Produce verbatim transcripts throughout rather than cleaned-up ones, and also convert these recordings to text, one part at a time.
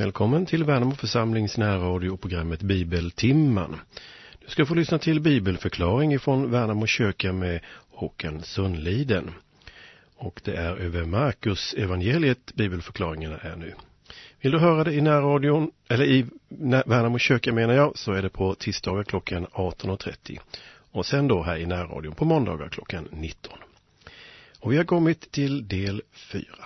Välkommen till Värnamo församlings närradioprogrammet Bibeltimman. Du ska få lyssna till bibelförklaring ifrån Värnamo kyrka med Håkan Sundliden. Och det är över Markus evangeliet bibelförklaringarna är nu. Vill du höra det i närradion, eller i Värnamo kyrka menar jag, så är det på tisdagar klockan arton och trettio. Och sen då här i närradion på måndagar klockan nitton. Och vi har kommit till del fyra.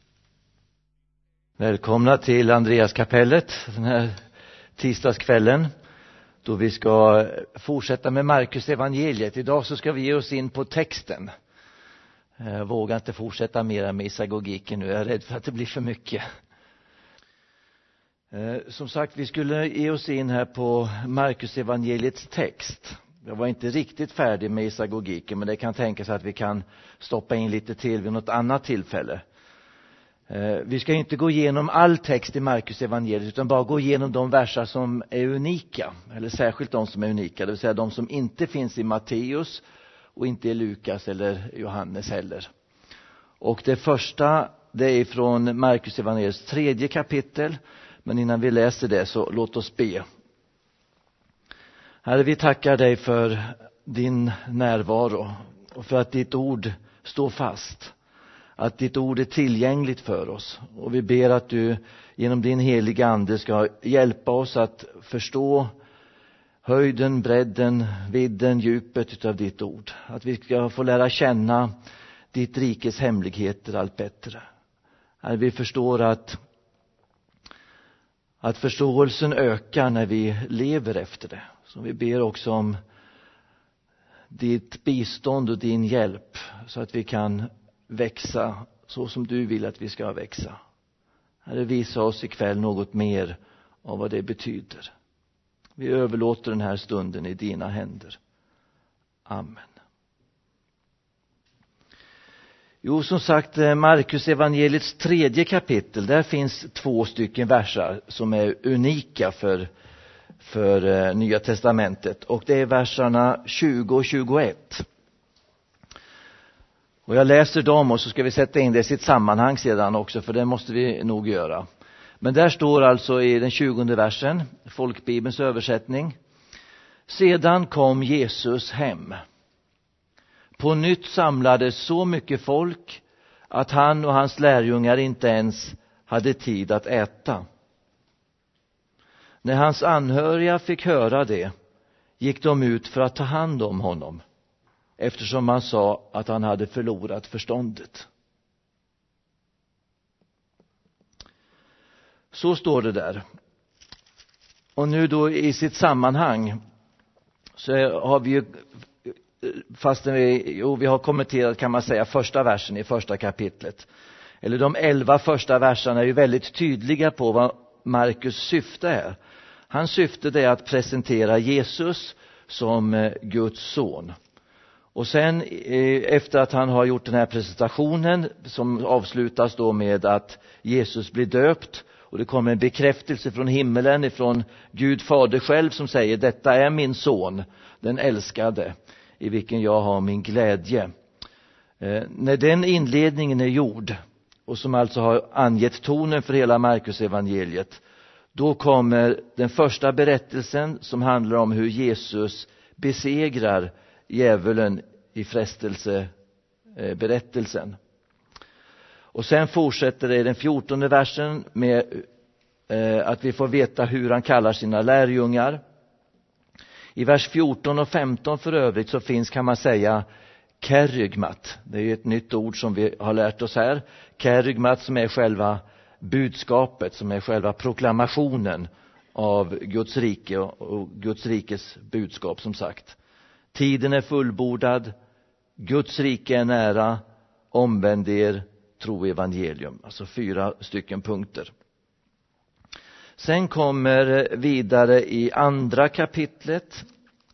Välkomna till Andreaskapellet den här tisdagskvällen då vi ska fortsätta med Markus evangeliet. Idag så ska vi ge oss in på texten. Jag vågar inte fortsätta mera med isagogiken nu, jag är rädd för att det blir för mycket. Som sagt, vi skulle ge oss in här på Markus evangeliets text. Jag var inte riktigt färdig med isagogiken, men det kan tänkas att vi kan stoppa in lite till vid något annat tillfälle. Vi ska inte gå igenom all text i Markus evangeliet utan bara gå igenom de verser som är unika, eller särskilt de som är unika, det vill säga de som inte finns i Matteus och inte i Lukas eller Johannes heller. Och det första, det är från Markus evangeliets tredje kapitel, men innan vi läser det så låt oss be. Herre, vi tackar dig för din närvaro och för att ditt ord står fast. Att ditt ord är tillgängligt för oss. Och vi ber att du genom din heliga ande ska hjälpa oss att förstå höjden, bredden, vidden, djupet utav ditt ord. Att vi ska få lära känna ditt rikes hemligheter allt bättre. Att vi förstår att, att förståelsen ökar när vi lever efter det. Så vi ber också om ditt bistånd och din hjälp så att vi kan växa så som du vill att vi ska växa. Herre, visa oss ikväll något mer av vad det betyder. Vi överlåter den här stunden i dina händer. Amen. Jo, som sagt, Markus evangeliets tredje kapitel, där finns två stycken versar som är unika för, för Nya testamentet. Och det är verserna tjugo och tjugoett. Och jag läser dem och så ska vi sätta in det i sitt sammanhang sedan också, för det måste vi nog göra. Men där står alltså i den tjugonde versen, folkbibelns översättning. Sedan kom Jesus hem. På nytt samlades så mycket folk att han och hans lärjungar inte ens hade tid att äta. När hans anhöriga fick höra det gick de ut för att ta hand om honom, eftersom man sa att han hade förlorat förståndet. Så står det där. Och nu då i sitt sammanhang så har vi ju, fast vi, jo, vi har kommenterat kan man säga första versen i första kapitlet. Eller de elva första verserna är ju väldigt tydliga på vad Markus syfte är. Hans syfte är att presentera Jesus som Guds son. Och sen efter att han har gjort den här presentationen som avslutas då med att Jesus blir döpt och det kommer en bekräftelse från himmelen ifrån Gud fader själv som säger: detta är min son, den älskade, i vilken jag har min glädje. Eh, när den inledningen är gjord och som alltså har angett tonen för hela Markus evangeliet, då kommer den första berättelsen som handlar om hur Jesus besegrar djävulen i frestelseberättelsen. Och sen fortsätter det i den fjortonde versen med eh, att vi får veta hur han kallar sina lärjungar. I vers fjorton och femton för övrigt så finns, kan man säga, kerygmat. Det är ju ett nytt ord som vi har lärt oss här. Kerygmat som är själva budskapet, som är själva proklamationen av Guds rike och Guds rikes budskap som sagt. Tiden är fullbordad, Guds rike är nära, omvänd er, tro evangelium. Alltså fyra stycken punkter. Sen kommer vidare i andra kapitlet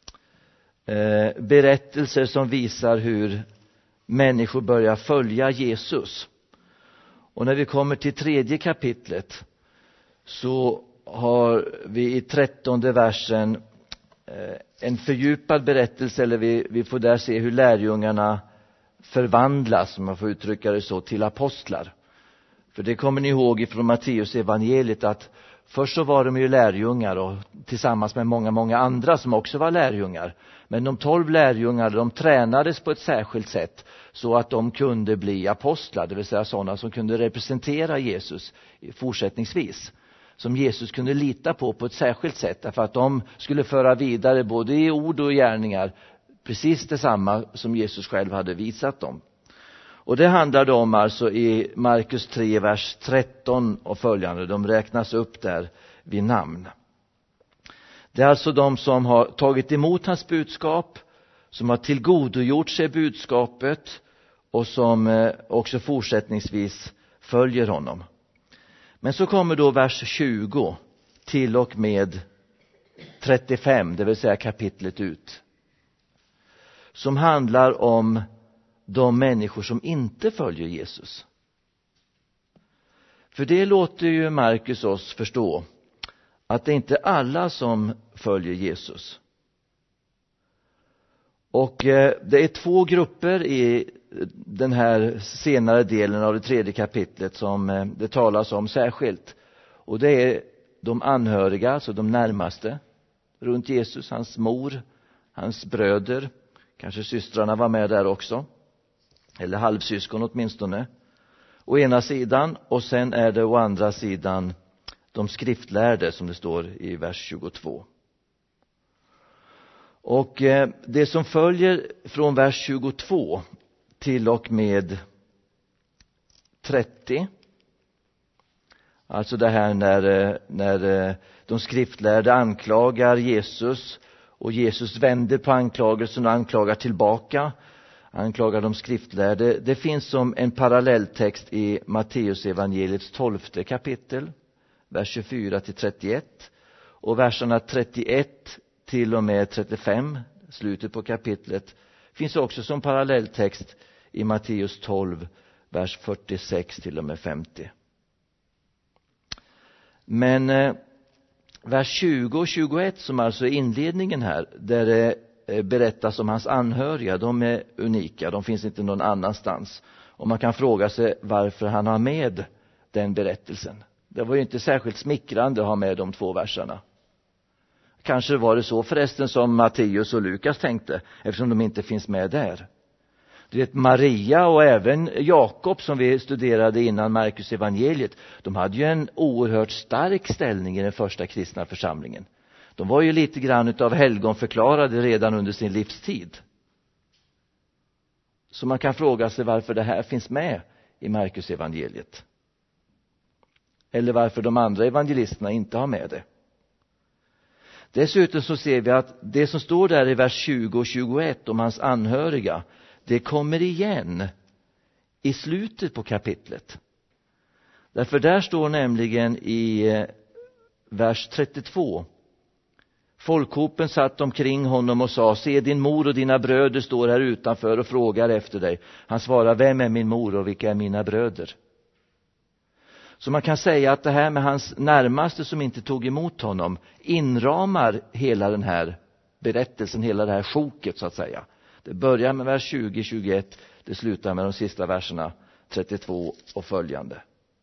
eh, berättelser som visar hur människor börjar följa Jesus. Och när vi kommer till tredje kapitlet så har vi i trettonde versen en fördjupad berättelse, eller vi, vi får där se hur lärjungarna förvandlas, om man får uttrycka det så, till apostlar. För det kommer ni ihåg ifrån Matteus evangeliet att Först så var de ju lärjungar och tillsammans med många, många andra som också var lärjungar. Men de tolv lärjungarna, de tränades på ett särskilt sätt så att de kunde bli apostlar, det vill säga sådana som kunde representera Jesus fortsättningsvis. Som Jesus kunde lita på på ett särskilt sätt, därför att de skulle föra vidare både i ord och i gärningar precis detsamma som Jesus själv hade visat dem. Och det handlar om alltså i Markus tre, vers tretton och följande. De räknas upp där vid namn. Det är alltså de som har tagit emot hans budskap, som har tillgodogjort sig budskapet och som också fortsättningsvis följer honom. Men så kommer då vers tjugo till och med trettiofem, det vill säga kapitlet ut. Som handlar om de människor som inte följer Jesus. För det låter ju Markus oss förstå att det inte är alla som följer Jesus. Och eh, det är två grupper i den här senare delen av det tredje kapitlet som eh, det talas om särskilt. Och det är de anhöriga, alltså de närmaste runt Jesus, hans mor, hans bröder, kanske systrarna var med där också. Eller halvsyskon åtminstone. Å ena sidan, och sen är det å andra sidan de skriftlärde som det står i vers tjugotvå. Och eh, det som följer från vers tjugotvå till och med trettio. Alltså det här när, när de skriftlärde anklagar Jesus och Jesus vänder på anklagelsen och anklagar tillbaka. Anklagar de skriftlärde. Det finns som en parallelltext i Matteus evangeliets tolfte kapitel, vers tjugofyra till trettioett, och verserna trettioett till och med trettiofem, slutet på kapitlet, finns också som parallelltext i Matteus tolv, vers fyrtiosex till och med femtio. Men eh, vers tjugo och tjugoett, som alltså är inledningen här, där det berättas om hans anhöriga, de är unika, de finns inte någon annanstans. Och man kan fråga sig varför han har med den berättelsen. Det var ju inte särskilt smickrande att ha med de två verserna. Kanske var det så förresten som Matteus och Lukas tänkte, eftersom de inte finns med där. Du vet, Maria och även Jakob som vi studerade innan Markus evangeliet, de hade ju en oerhört stark ställning i den första kristna församlingen. De var ju lite grann utav helgonförklarade redan under sin livstid. Så man kan fråga sig varför det här finns med i Markus evangeliet. Eller varför de andra evangelisterna inte har med det. Dessutom så ser vi att det som står där i vers tjugo och tjugoett om hans anhöriga, det kommer igen i slutet på kapitlet. Därför där står nämligen i vers trettiotvå: folkhopen satt omkring honom och sa: se, din mor och dina bröder står här utanför och frågar efter dig. Han svarar: vem är min mor och vilka är mina bröder? Så man kan säga att det här med hans närmaste som inte tog emot honom inramar hela den här berättelsen, hela det här sjoket så att säga. Det börjar med vers tjugo tjugoett, det slutar med de sista verserna trettiotvå och följande.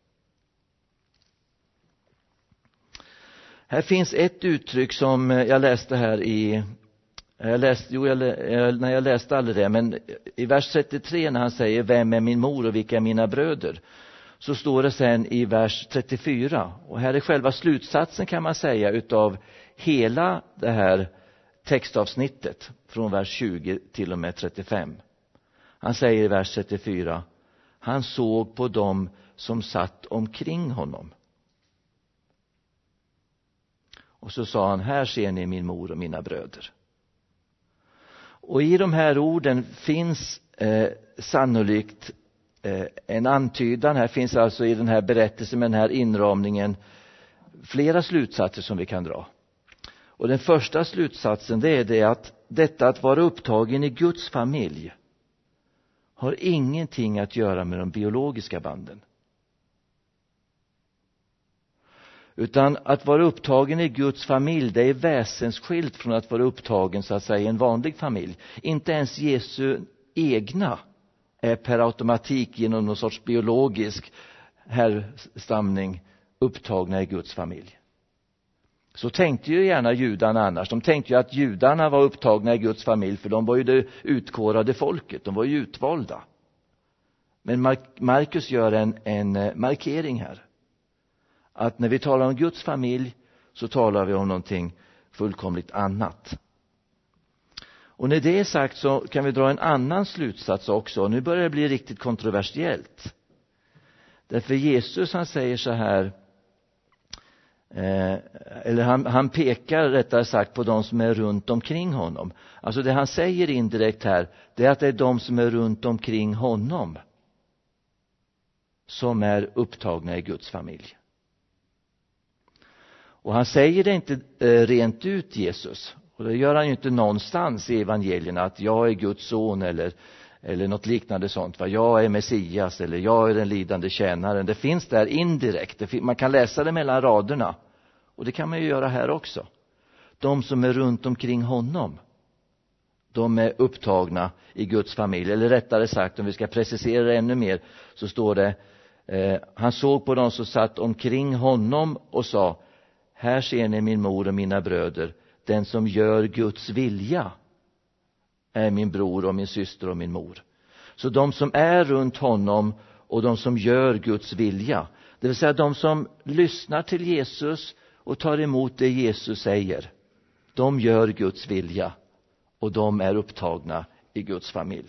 Här finns ett uttryck som jag läste här i jag läste, jo, jag, när jag läste aldrig det, men i vers trettiotre när han säger: vem är min mor och vilka är mina bröder? Så står det sen i vers trettiofyra, och här är själva slutsatsen kan man säga utav hela det här textavsnittet från vers tjugo till och med trettiofem. Han säger i vers trettiofyra: han såg på dem som satt omkring honom. Och så sa han: här ser ni min mor och mina bröder. Och i de här orden finns eh, sannolikt eh, en antydan. Här finns alltså i den här berättelsen med den här inramningen flera slutsatser som vi kan dra. Och den första slutsatsen, det är det att detta att vara upptagen i Guds familj har ingenting att göra med de biologiska banden. Utan att vara upptagen i Guds familj, det är väsensskilt från att vara upptagen så att säga i en vanlig familj. Inte ens Jesu egna är per automatik genom någon sorts biologisk härstamning upptagna i Guds familj. Så tänkte ju gärna judarna annars. De tänkte ju att judarna var upptagna i Guds familj, för de var ju det utkårade folket. De var ju utvalda. Men Markus gör en, en markering här. Att när vi talar om Guds familj så talar vi om någonting fullkomligt annat. Och när det är sagt så kan vi dra en annan slutsats också. Nu börjar det bli riktigt kontroversiellt. Därför Jesus, han säger så här, eh, eller han, han pekar rättare sagt på de som är runt omkring honom. Alltså det han säger indirekt här, det är att det är de som är runt omkring honom som är upptagna i Guds familj. Och han säger det inte eh, rent ut, Jesus. Och det gör han ju inte någonstans i evangelierna, att jag är Guds son eller, eller något liknande sånt. Va? Jag är Messias eller jag är den lidande tjänaren. Det finns där indirekt. Det fin- man kan läsa det mellan raderna. Och det kan man ju göra här också. De som är runt omkring honom, de är upptagna i Guds familj. Eller rättare sagt, om vi ska precisera det ännu mer, så står det, eh, han såg på dem som satt omkring honom och sa, här ser ni min mor och mina bröder. Den som gör Guds vilja är min bror och min syster och min mor. Så de som är runt honom och de som gör Guds vilja, det vill säga de som lyssnar till Jesus och tar emot det Jesus säger, de gör Guds vilja och de är upptagna i Guds familj.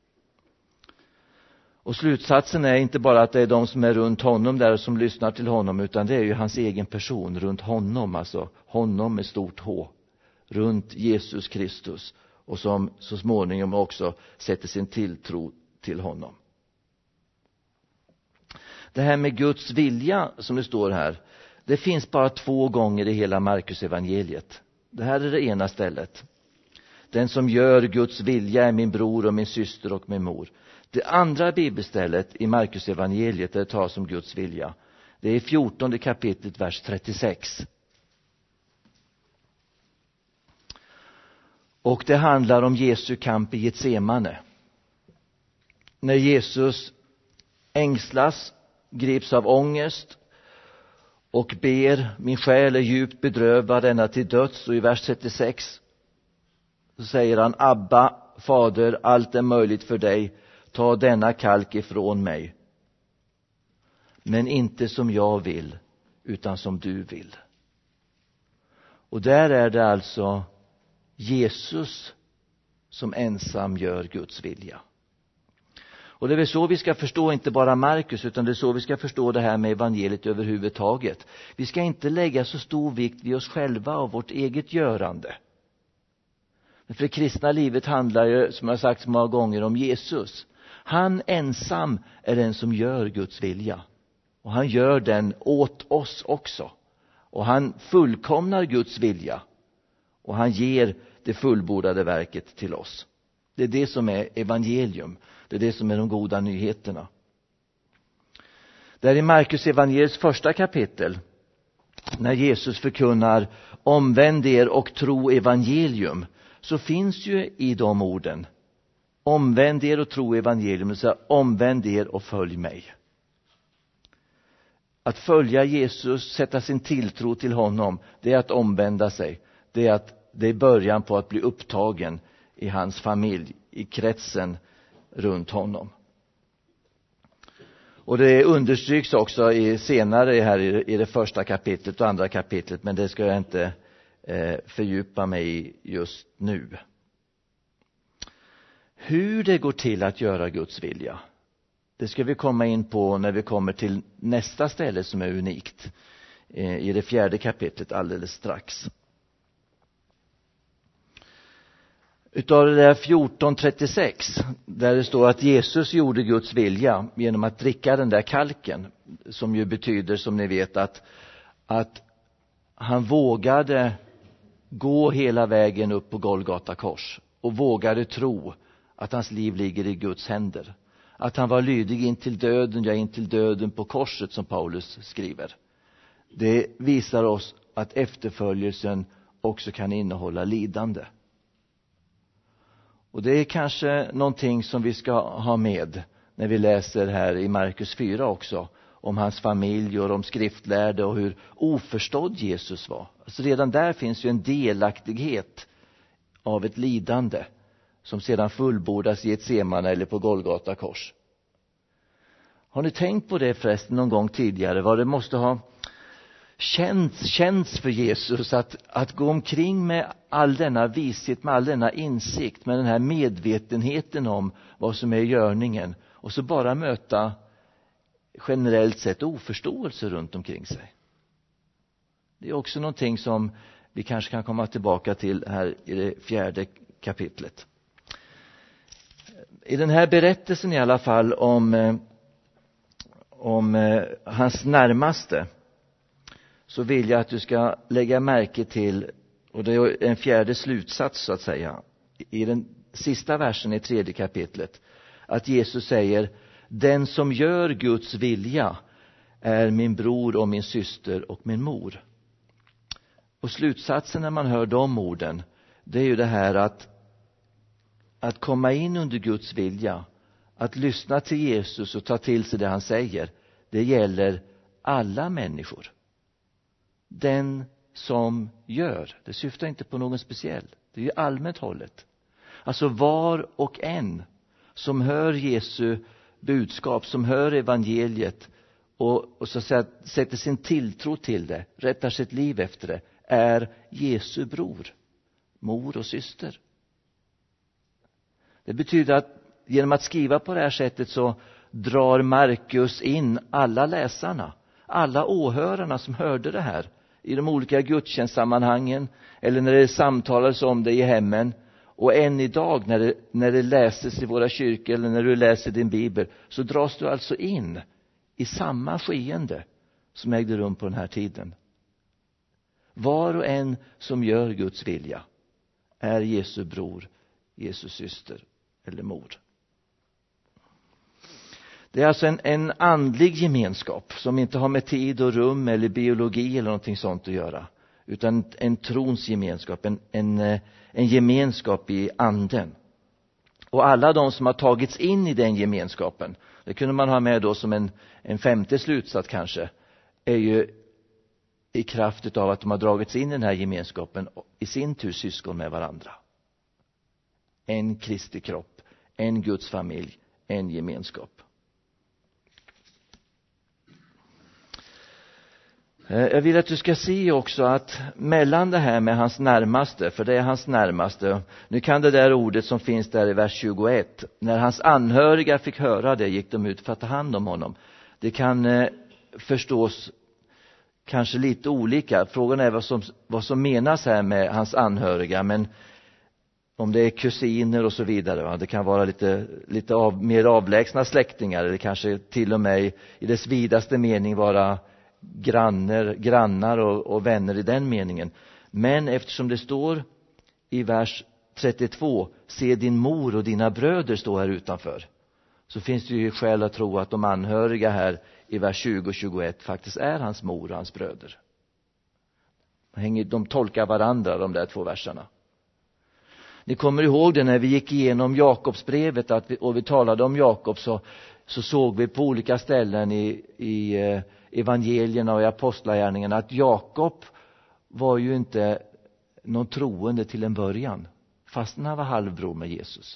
Och slutsatsen är inte bara att det är de som är runt honom där som lyssnar till honom, utan det är ju hans egen person runt honom, alltså honom med stort H, runt Jesus Kristus, och som så småningom också sätter sin tilltro till honom. Det här med Guds vilja som det står här, det finns bara två gånger i hela Markus evangeliet. Det här är det ena stället. Den som gör Guds vilja är min bror och min syster och min mor. Det andra bibelstället i Markus evangeliet där det talas om Guds vilja, det är fjortonde kapitlet, vers trettiosex. Och det handlar om Jesu kamp i Getsemane. När Jesus ängslas, grips av ångest och ber, min själ är djupt bedrövad ända till döds. Och i vers trettiosex så säger han, Abba, Fader, allt är möjligt för dig. Ta denna kalk ifrån mig. Men inte som jag vill, utan som du vill. Och där är det alltså Jesus som ensam gör Guds vilja. Och det är väl så vi ska förstå inte bara Markus, utan det är så vi ska förstå det här med evangeliet överhuvudtaget. Vi ska inte lägga så stor vikt vid oss själva och vårt eget görande. För det kristna livet handlar ju, som jag sagt så många gånger, om Jesus. Han ensam är den som gör Guds vilja. Och han gör den åt oss också. Och han fullkomnar Guds vilja. Och han ger det fullbordade verket till oss. Det är det som är evangelium. Det är det som är de goda nyheterna. Där i Markus evangeliets första kapitel, när Jesus förkunnar omvänd er och tro evangelium, så finns ju i de orden omvänd er och tro evangelium, det vill säga omvänd er och följ mig. Att följa Jesus, sätta sin tilltro till honom, det är att omvända sig. Det är att det är början på att bli upptagen i hans familj, i kretsen runt honom. Och det understryks också i, senare här i, i det första kapitlet och andra kapitlet, men det ska jag inte eh, fördjupa mig i just nu. Hur det går till att göra Guds vilja, det ska vi komma in på när vi kommer till nästa ställe som är unikt, eh, i det fjärde kapitlet alldeles strax. Utav det där fjorton trettiosex, där det står att Jesus gjorde Guds vilja genom att dricka den där kalken, som ju betyder, som ni vet, att, att han vågade gå hela vägen upp på Golgata kors och vågade tro att hans liv ligger i Guds händer. Att han var lydig in till döden, ja in till döden på korset, som Paulus skriver. Det visar oss att efterföljelsen också kan innehålla lidande. Och det är kanske någonting som vi ska ha med när vi läser här i Markus fyra också, om hans familj och de skriftlärde och hur oförstådd Jesus var. Alltså redan där finns ju en delaktighet av ett lidande som sedan fullbordas i ett Getsemane eller på Golgata kors. Har ni tänkt på det förresten någon gång tidigare? Vad det måste ha känts, känts för Jesus att, att gå omkring med all denna vishet, med all denna insikt, med den här medvetenheten om vad som är görningen, och så bara möta generellt sett oförståelse runt omkring sig. Det är också någonting som vi kanske kan komma tillbaka till här i det fjärde kapitlet. I den här berättelsen i alla fall om, om hans närmaste, så vill jag att du ska lägga märke till, och det är en fjärde slutsats så att säga, i den sista versen i tredje kapitlet, att Jesus säger: den som gör Guds vilja är min bror och min syster och min mor. Och slutsatsen när man hör de orden, det är ju det här att att komma in under Guds vilja, att lyssna till Jesus och ta till sig det han säger, det gäller alla människor. Den som gör, det syftar inte på någon speciell, det är ju allmänt hållet. Alltså var och en som hör Jesu budskap, som hör evangeliet och, och så att säga sätter sin tilltro till det, rättar sitt liv efter det, är Jesu bror, mor och syster. Det betyder att genom att skriva på det här sättet så drar Markus in alla läsarna, alla åhörarna som hörde det här i de olika gudstjänstsammanhangen eller när det samtalades om det i hemmen, och än idag när det, när det läses i våra kyrkor eller när du läser din bibel, så dras du alltså in i samma skeende som ägde rum på den här tiden. Var och en som gör Guds vilja är Jesu bror, Jesu syster eller mor. Det är alltså en, en andlig gemenskap som inte har med tid och rum eller biologi eller någonting sånt att göra, utan en trons gemenskap, en, en, en gemenskap i anden. Och alla de som har tagits in i den gemenskapen, det kunde man ha med då som en, en femte slutsats kanske, är ju i kraft av att de har dragits in i den här gemenskapen i sin tur syskon med varandra. En Kristi kropp, en Guds familj, en gemenskap. Jag vill att du ska se också att mellan det här med hans närmaste, för det är hans närmaste, nu kan det där ordet som finns där i vers tjugoett, när hans anhöriga fick höra det gick de ut för att ta hand om honom. Det kan eh, förstås kanske lite olika. Frågan är vad som, vad som menas här med hans anhöriga, men om det är kusiner och så vidare, va? Det kan vara lite, lite av, mer avlägsna släktingar, eller kanske till och med i dess vidaste mening vara grannar, grannar och, och vänner i den meningen. Men eftersom det står i vers trettiotvå, se din mor och dina bröder stå här utanför, så finns det ju skäl att tro att de anhöriga här i vers tjugo och tjugoett faktiskt är hans mor och hans bröder. De tolkar varandra, de där två verserna. Ni kommer ihåg det när vi gick igenom Jakobsbrevet, att vi, och vi talade om Jakob, så, så såg vi på olika ställen i, i eh, evangelierna och i apostlagärningarna att Jakob var ju inte någon troende till en början, fast han var halvbror med Jesus.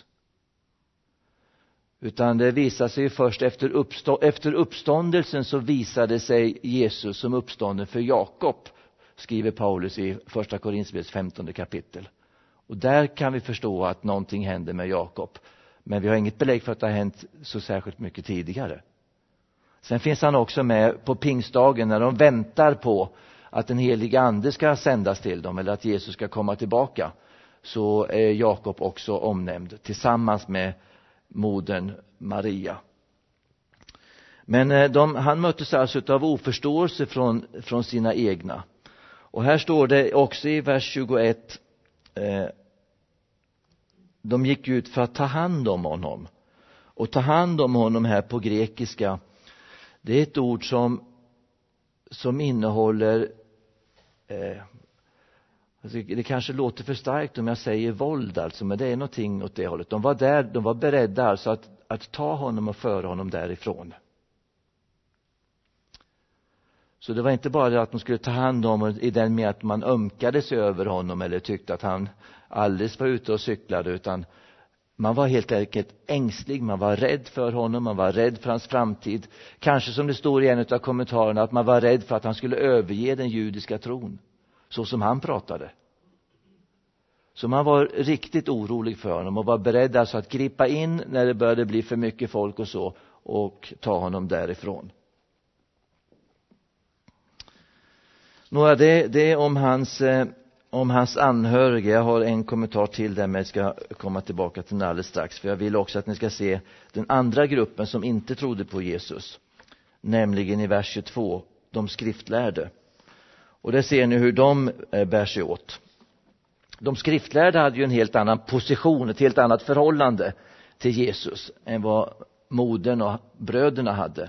Utan det visade sig först efter, uppstå, efter uppståndelsen, så visade sig Jesus som uppstånden för Jakob, skriver Paulus i första Korinthierbrevets femtonde kapitel. Och där kan vi förstå att någonting hände med Jakob. Men vi har inget belägg för att det har hänt så särskilt mycket tidigare. Sen finns han också med på pingstdagen när de väntar på att den heliga ande ska sändas till dem, eller att Jesus ska komma tillbaka. Så är Jakob också omnämnd tillsammans med modern Maria. Men de, han möttes alltså av oförståelse från, från sina egna. Och här står det också i vers tjugoett, eh, de gick ut för att ta hand om honom. Och ta hand om honom här på grekiska, det är ett ord som, som innehåller, eh, alltså det kanske låter för starkt om jag säger våld, alltså, men det är någonting åt det hållet. De var där, de var beredda alltså att, att ta honom och föra honom därifrån. Så det var inte bara att de skulle ta hand om honom i den med att man ömkade sig över honom eller tyckte att han alldeles var ute och cyklade, utan man var helt enkelt ängslig, man var rädd för honom, man var rädd för hans framtid. Kanske som det står i en av kommentarerna att man var rädd för att han skulle överge den judiska tron, så som han pratade. Så man var riktigt orolig för honom och var beredd alltså att gripa in när det började bli för mycket folk och så, och ta honom därifrån. Några det, det är om hans, eh, om hans anhöriga. Jag har en kommentar till det, men jag ska komma tillbaka till den alldeles strax. För jag vill också att ni ska se den andra gruppen som inte trodde på Jesus. Nämligen i vers tjugotvå, de skriftlärde. Och där ser ni hur de eh, bär sig åt. De skriftlärde hade ju en helt annan position, ett helt annat förhållande till Jesus än vad modern och bröderna hade.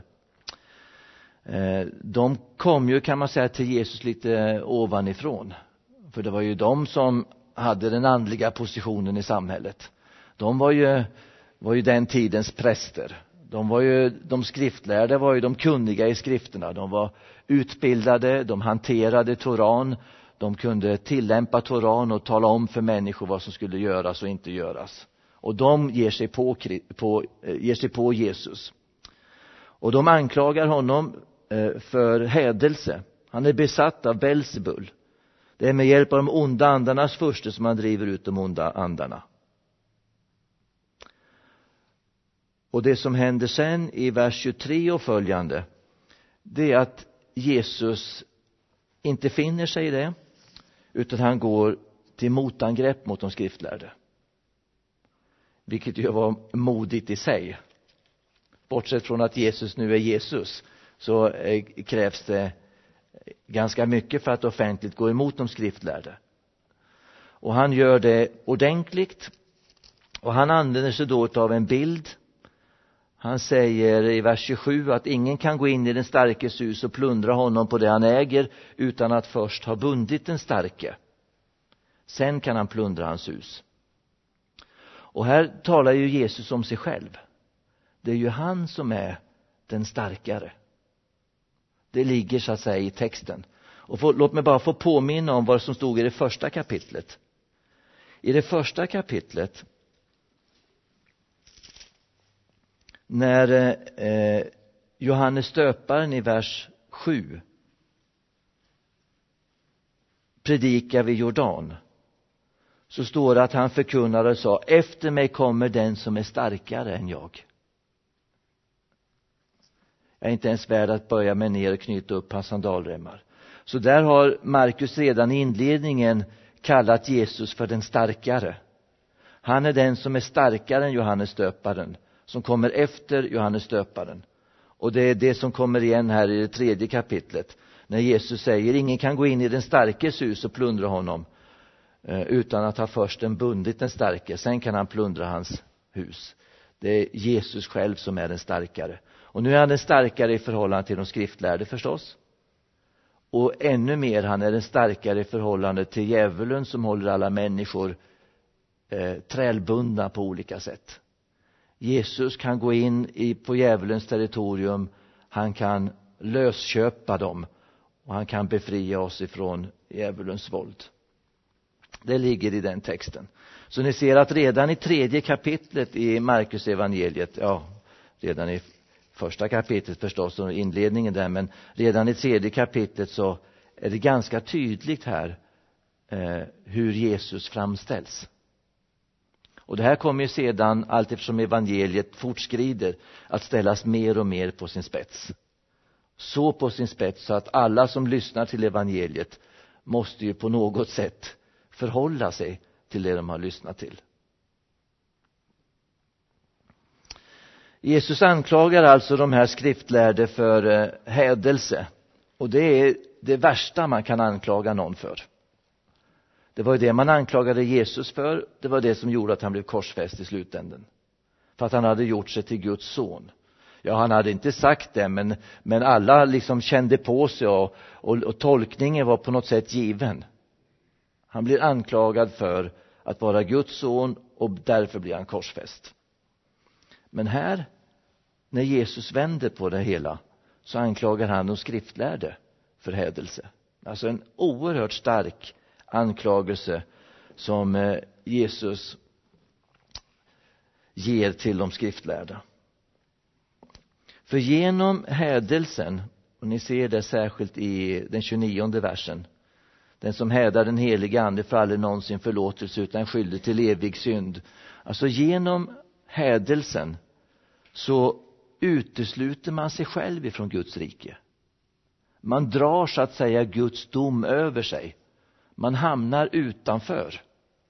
De kom ju, kan man säga, till Jesus lite ovanifrån. För det var ju de som hade den andliga positionen i samhället. De var ju, var ju den tidens präster. De var ju, de skriftlärde var ju de kunniga i skrifterna. De var utbildade, de hanterade Toran. De kunde tillämpa Toran och tala om för människor vad som skulle göras och inte göras. Och de ger sig på, på, ger sig på Jesus. Och de anklagar honom för hädelse. Han är besatt av Belzebul. Det är med hjälp av de onda andarnas furste som han driver ut de onda andarna. Och det som händer sen i vers tjugotre och följande, det är att Jesus inte finner sig i det, utan han går till motangrepp mot de skriftlärde. Vilket ju var modigt i sig. Bortsett från att Jesus nu är Jesus, så krävs det ganska mycket för att offentligt gå emot de skriftlärde. Och han gör det ordentligt. Och han använder sig då av en bild. Han säger i vers tjugosju att ingen kan gå in i den starkes hus och plundra honom på det han äger utan att först ha bundit den starke. Sen kan han plundra hans hus. Och här talar ju Jesus om sig själv. Det är ju han som är den starkare. Det ligger så att säga i texten. Och få, låt mig bara få påminna om vad som stod i det första kapitlet. I det första kapitlet, när eh, Johannes döparen i vers sju predikar vid Jordan, så står det att han förkunnade och sa: efter mig kommer den som är starkare än jag. Jag är inte ens värd att böja mig ner och knyta upp hans sandalremmar. Så där har Markus redan i inledningen kallat Jesus för den starkare. Han är den som är starkare än Johannes döparen, som kommer efter Johannes döparen. Och det är det som kommer igen här i det tredje kapitlet, när Jesus säger: ingen kan gå in i den starkes hus och plundra honom utan att ha först en bundit den starke. Sen kan han plundra hans hus. Det är Jesus själv som är den starkare. Och nu är han den starkare i förhållande till de skriftlärde förstås. Och ännu mer, han är den starkare i förhållande till djävulen som håller alla människor eh, trälbundna på olika sätt. Jesus kan gå in i, på djävulens territorium. Han kan lösköpa dem. Och han kan befria oss ifrån djävulens våld. Det ligger i den texten. Så ni ser att redan i tredje kapitlet i Markus evangeliet, ja, redan i första kapitlet förstås och inledningen där, men redan i tredje kapitlet så är det ganska tydligt här eh, hur Jesus framställs. Och det här kommer ju sedan, allt eftersom evangeliet fortskrider, att ställas mer och mer på sin spets. Så på sin spets så att alla som lyssnar till evangeliet måste ju på något sätt förhålla sig till det de har lyssnat till. Jesus anklagar alltså de här skriftlärde för hädelse. Och det är det värsta man kan anklaga någon för. Det var ju det man anklagade Jesus för. Det var det som gjorde att han blev korsfäst i slutänden. För att han hade gjort sig till Guds son. Ja, han hade inte sagt det, men, men alla liksom kände på sig och, och, och tolkningen var på något sätt given. Han blir anklagad för att vara Guds son och därför blir han korsfäst. Men här, när Jesus vänder på det hela, så anklagar han de skriftlärde förhädelse. Alltså en oerhört stark anklagelse som Jesus ger till de skriftlärda. För genom hädelsen, och ni ser det särskilt i den tjugonionde versen, den som hädar den heliga ande får aldrig någonsin förlåtelse utan skyldig till evig synd. Alltså genom hädelsen så utesluter man sig själv ifrån Guds rike. Man drar så att säga Guds dom över sig. Man hamnar utanför.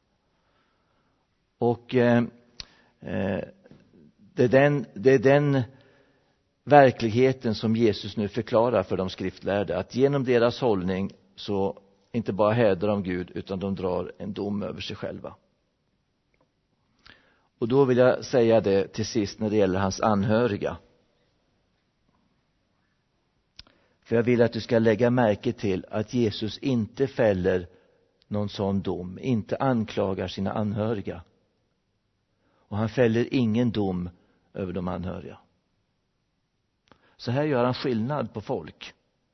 Och eh, eh, det, är den, det är den verkligheten som Jesus nu förklarar för de skriftlärda. Att genom deras hållning så inte bara hädar de Gud utan de drar en dom över sig själva. Och då vill jag säga det till sist när det gäller hans anhöriga. För jag vill att du ska lägga märke till att Jesus inte fäller någon sån dom, inte anklagar sina anhöriga. Och han fäller ingen dom över de anhöriga. Så här gör han skillnad på folk.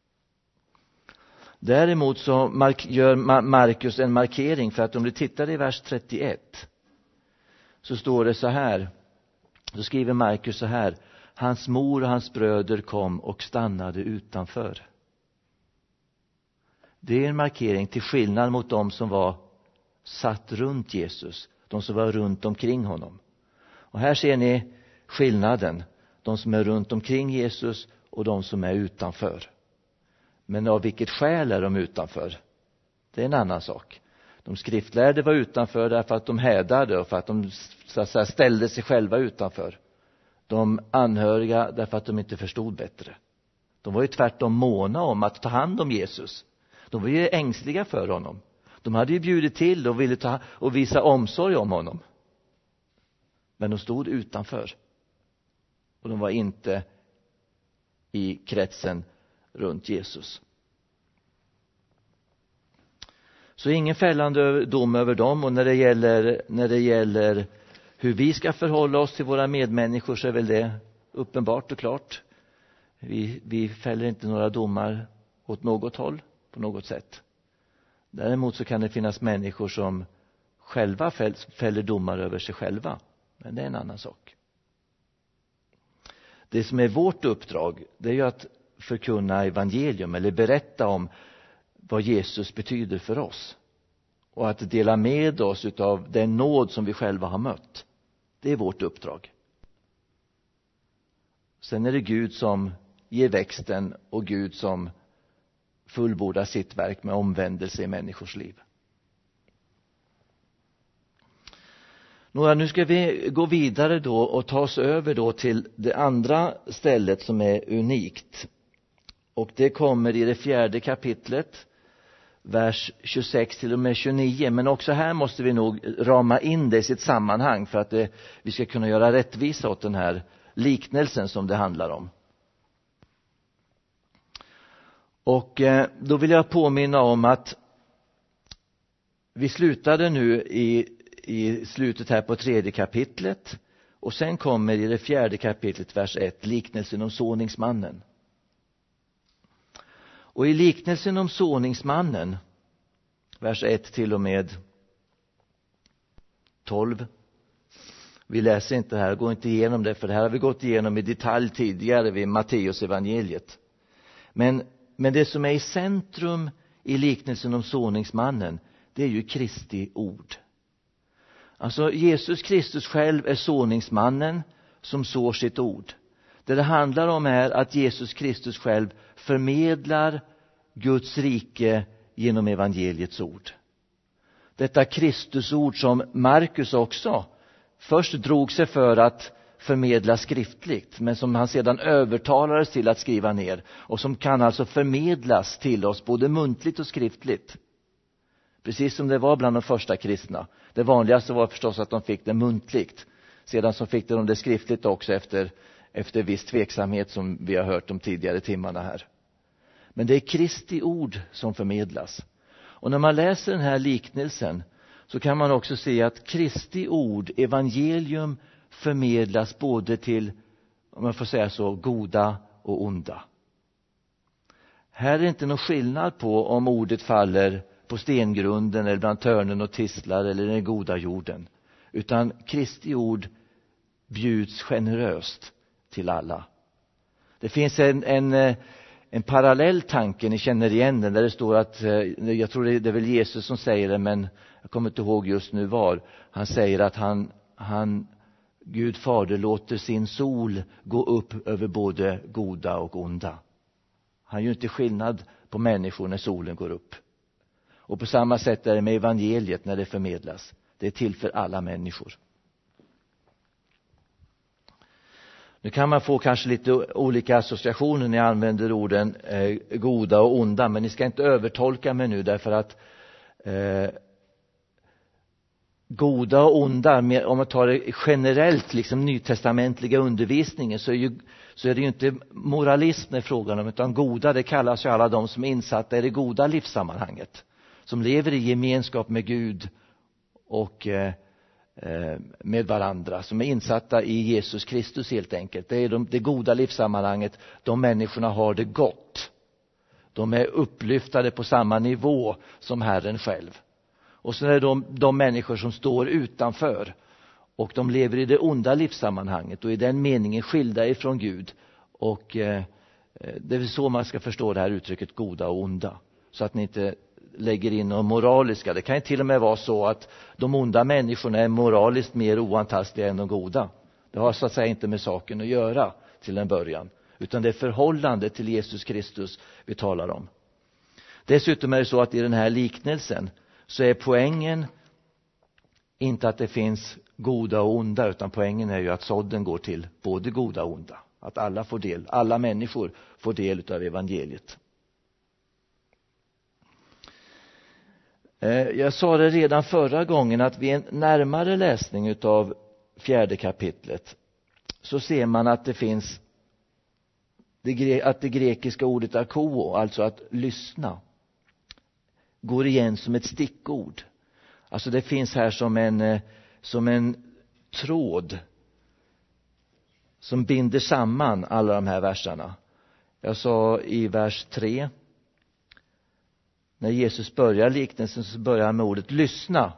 Däremot så mark- gör Markus en markering, för att om du tittar i vers trettioett så står det så här. Då skriver Markus så här: hans mor och hans bröder kom och stannade utanför. Det är en markering till skillnad mot de som var satt runt Jesus, de som var runt omkring honom. Och här ser ni skillnaden, de som är runt omkring Jesus och de som är utanför. Men av vilket skäl är de utanför? Det är en annan sak. De skriftlärde var utanför därför att de hädade och för att de så att säga, ställde sig själva utanför. De anhöriga därför att de inte förstod bättre. De var ju tvärtom måna om att ta hand om Jesus. De var ju ängsliga för honom. De hade ju bjudit till och ville ta och visa omsorg om honom. Men de stod utanför. Och de var inte i kretsen runt Jesus. Så ingen fällande dom över dem. Och när det gäller, när det gäller hur vi ska förhålla oss till våra medmänniskor så är väl det uppenbart och klart. Vi, vi fäller inte några domar åt något håll på något sätt. Däremot så kan det finnas människor som själva fäll, fäller domar över sig själva. Men det är en annan sak. Det som är vårt uppdrag, det är ju att förkunna evangelium eller berätta om vad Jesus betyder för oss. Och att dela med oss av den nåd som vi själva har mött. Det är vårt uppdrag. Sen är det Gud som ger växten och Gud som fullbordar sitt verk med omvändelse i människors liv. Några, nu ska vi gå vidare då och ta oss över då till det andra stället som är unikt. Och det kommer i det fjärde kapitlet, vers tjugosex till och med tjugonio. Men också här måste vi nog rama in det i sitt sammanhang för att det, vi ska kunna göra rättvisa åt den här liknelsen som det handlar om. Och eh, då vill jag påminna om att vi slutade nu i, i slutet här på tredje kapitlet. Och sen kommer i det fjärde kapitlet, vers ett, liknelsen om såningsmannen. Och i liknelsen om såningsmannen, vers ett till och med tolv. Vi läser inte här, går inte igenom det, för det här har vi gått igenom i detalj tidigare vid Matteus evangeliet. Men, men det som är i centrum i liknelsen om såningsmannen, det är ju Kristi ord. Alltså Jesus Kristus själv är såningsmannen som sår sitt ord. Det det handlar om är att Jesus Kristus själv förmedlar Guds rike genom evangeliets ord. Detta Kristusord som Markus också först drog sig för att förmedla skriftligt, men som han sedan övertalades till att skriva ner, och som kan alltså förmedlas till oss både muntligt och skriftligt. Precis som det var bland de första kristna. Det vanligaste var förstås att de fick det muntligt. Sedan så fick de det skriftligt också efter, efter viss tveksamhet som vi har hört de tidigare timmarna här. Men det är Kristi ord som förmedlas. Och när man läser den här liknelsen så kan man också se att Kristi ord, evangelium, förmedlas både till, om man får säga så, goda och onda. Här är det inte någon skillnad på om ordet faller på stengrunden eller bland törnen och tistlar eller den goda jorden. Utan Kristi ord bjuds generöst till alla. Det finns en, en, en parallell tanke, ni känner igen den, där det står att, jag tror det är väl Jesus som säger det, men jag kommer inte ihåg just nu var. Han säger att han, han Gud fader låter sin sol gå upp över både goda och onda. Han gör inte skillnad på människor när solen går upp. Och på samma sätt är det med evangeliet när det förmedlas. Det är till för alla människor. Nu kan man få kanske lite olika associationer när jag använder orden eh, goda och onda. Men ni ska inte övertolka mig nu, därför att eh, goda och onda, om man tar det generellt, liksom nytestamentliga undervisningen, så är, ju, så är det ju inte moralism det är frågan om, utan goda, det kallas ju alla de som är insatta i det goda livssammanhanget. Som lever i gemenskap med Gud och eh, med varandra, som är insatta i Jesus Kristus helt enkelt. Det är de, det goda livssammanhanget. De människorna har det gott. De är upplyftade på samma nivå som Herren själv. Och så är det de, de människor som står utanför och de lever i det onda livssammanhanget och i den meningen skilda ifrån Gud. Och eh, det är så man ska förstå det här uttrycket goda och onda, så att ni inte lägger in något moraliska. Det kan ju till och med vara så att de onda människorna är moraliskt mer oantastliga än de goda. Det har så att säga inte med saken att göra till en början, utan det är förhållandet till Jesus Kristus vi talar om. Dessutom är det så att i den här liknelsen så är poängen inte att det finns goda och onda, utan poängen är ju att sådden går till både goda och onda. Att alla får del, alla människor får del av evangeliet. Jag sa det redan förra gången att vid en närmare läsning utav fjärde kapitlet så ser man att det finns det, att det grekiska ordet akouo, alltså att lyssna, går igen som ett stickord. Alltså det finns här som en, som en tråd som binder samman alla de här verserna. Jag sa i vers tre, när Jesus börjar liknelsen så börjar han med ordet lyssna.